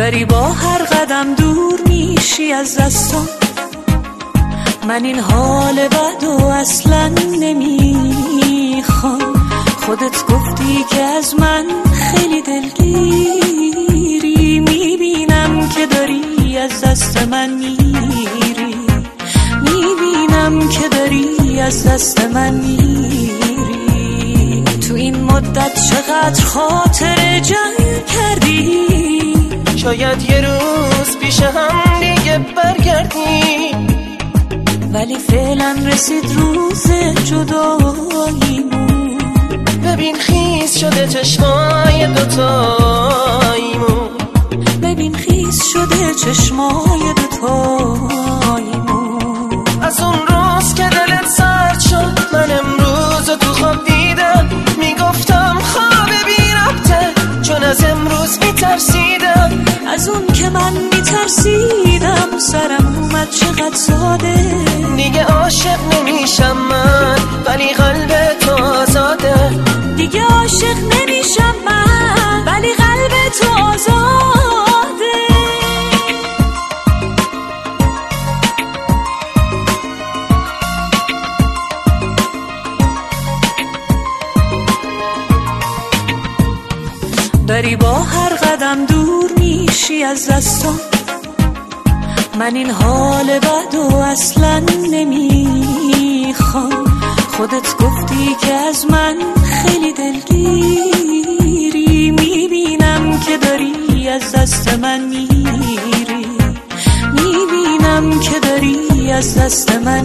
داری با هر قدم دور میشی از دستم. من این حال بدو اصلا نمیخوام. خودت گفتی که از من خیلی دلگیری. میبینم که داری از دست من میری. میبینم که داری از دست من میری. تو این مدت چقدر خاطر جنگ کردی. شاید یه روز پیش هم دیگه برگردیم، ولی فعلا رسید روز جداییمون. ببین خیس شده چشمای دوتاییمون. ببین خیس شده چشمای دوتاییمون. از اون روز که دلت سرد شد من امروز تو خواب دیدم. میگفتم خواب بی ربطه چون از امروز میترسیدم. از اون که من میترسیدم سرم اومد چقدر ساده. دیگه عاشق نمیشم من ولی قلب تو آزاده. دیگه عاشق نمیشم من ولی قلب تو آزاده. داری با هر قدم دور میشی از دستم. من این حال بدو اصلا نمیخوام. خودت گفتی که از من خیلی دلگیری. میبینم که داری از دست من میری. میبینم که داری از دست من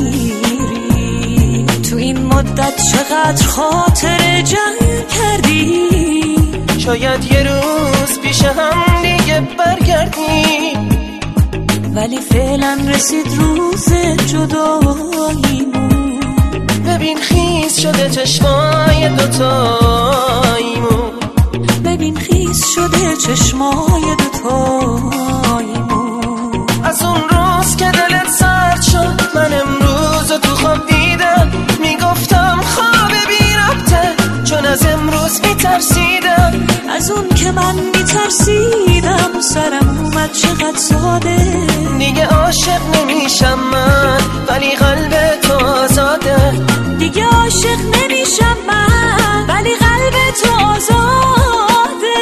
میری. تو این مدت چقدر خاطر جنگ کردی. شاید یه روز پیش هم دیگه برگردیم، ولی فعلا رسید روز جداییمون. ببین خیس شده چشمای دوتاییمون. ببین خیس شده چشمای دوتاییمون. از اون روز که دلت سرد شد من امروز تو خواب دیدم. میگفتم خواب بی ربطه چون از امروز میترسیدم. از اون که من میترسیدم سرم اومد چقدر ساده. دیگه عاشق نمیشم من ولی قلب تو آزاده. دیگه عاشق نمیشم من ولی قلب تو آزاده.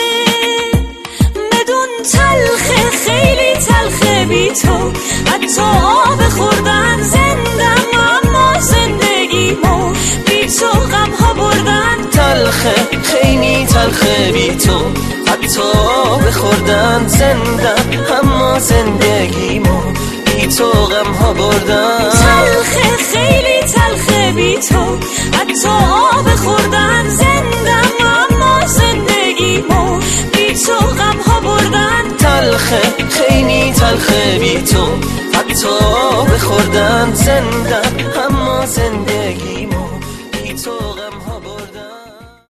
بدون تلخه خیلی تلخه بی تو. حتی آب خوردن زندم اما زندگیمو بی تو غم ها بردن. تلخه خیلی تلخه بی تو. حتی آب خوردن زندم اما زندگیمو بی تو غم ها بردن. تلخه خیلی تلخه بی تو. حتی آب خوردن زندم اما زندگیمو بی تو غم ها بردن. تلخه خیلی تلخه بی تو. حتی آب خوردن زندم اما زندگیمو بی تو